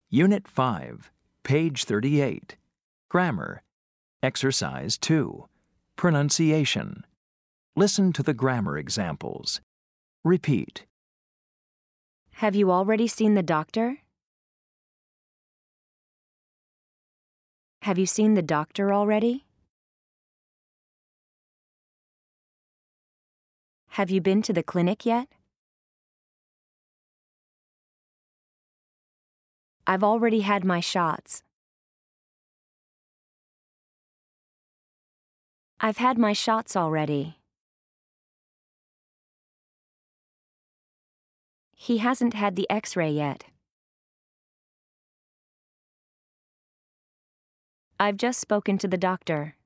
Unit 5, page 38. Grammar. Exercise 2. Pronunciation. Listen to the grammar examples. Repeat. Have you already seen the doctor? Have you seen the doctor already? Have you been to the clinic yet? I've already had my shots. I've had my shots already. He hasn't had the X-ray yet. I've just spoken to the doctor.